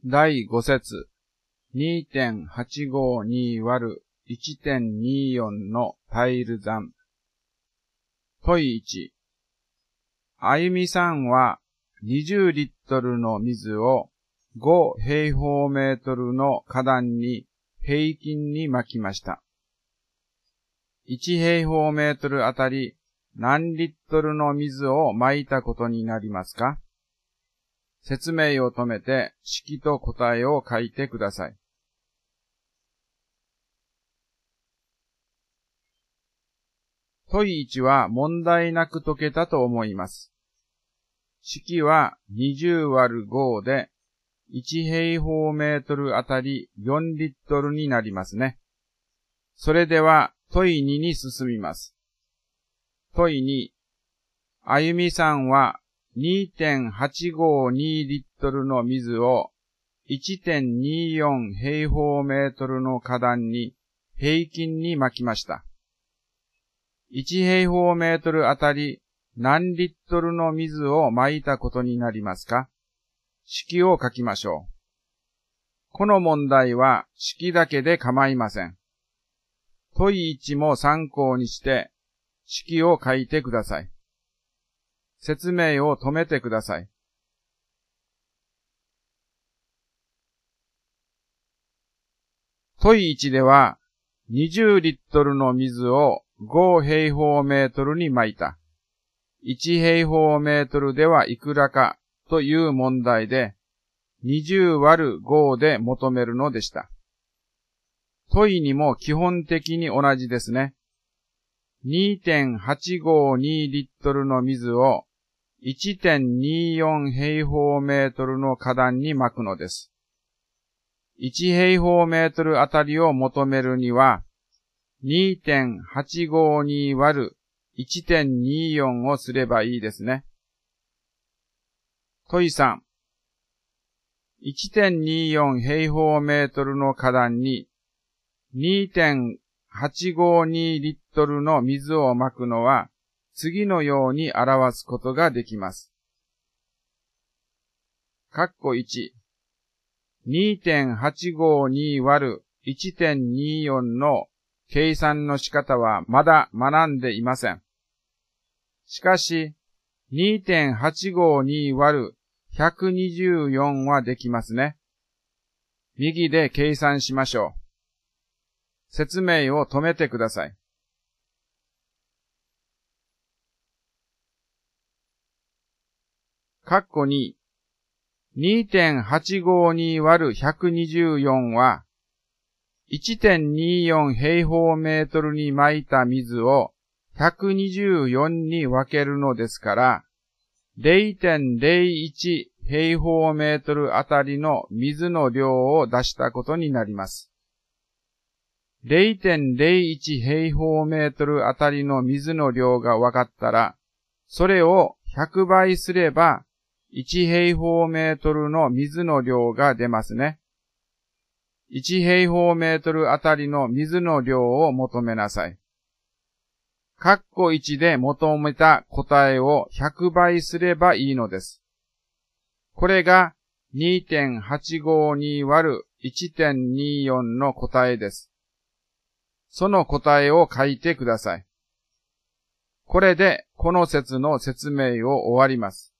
第5節 2.852÷1.24 のタイル算。問1。あゆみさんは20リットルの水を5平方メートルの花壇に平均にまきました。1平方メートルあたり何リットルの水をまいたことになりますか？説明を止めて式と答えを書いてください。問1は問題なく解けたと思います。式は 20÷5 で1平方メートルあたり4リットルになりますね。それでは問2に進みます。問2、あゆみさんは 2.852 リットルの水を 1.24 平方メートルの花壇に平均にまきました。1平方メートルあたり何リットルの水をまいたことになりますか？式を書きましょう。この問題は式だけで構いません。問1も参考にして式を書いてください。説明を止めてください。問1では20リットルの水を5平方メートルにまいた。1平方メートルではいくらかという問題で 20÷5 で求めるのでした。問にも基本的に同じですね。2.852 リットルの水を 1.24 平方メートルの花壇にまくのです。1平方メートルあたりを求めるには 2.852÷1.24 をすればいいですね。問3。1.24 平方メートルの花壇に 2.852 リットルの水をまくのは次のように表すことができます。括弧1。2.852÷1.24 の計算の仕方はまだ学んでいません。しかし、2.852÷124 はできますね。右で計算しましょう。説明を止めてください。括弧2。2.852÷124 は、1.24 平方メートルにまいた水を124に分けるのですから、0.01 平方メートルあたりの水の量を出したことになります。0.01 平方メートルあたりの水の量が分かったら、それを100倍すれば、1平方メートルの水の量が出ますね。1平方メートルあたりの水の量を求めなさい。括弧1で求めた答えを100倍すればいいのです。これが 2.852÷1.24 の答えです。その答えを書いてください。これでこの説の説明を終わります。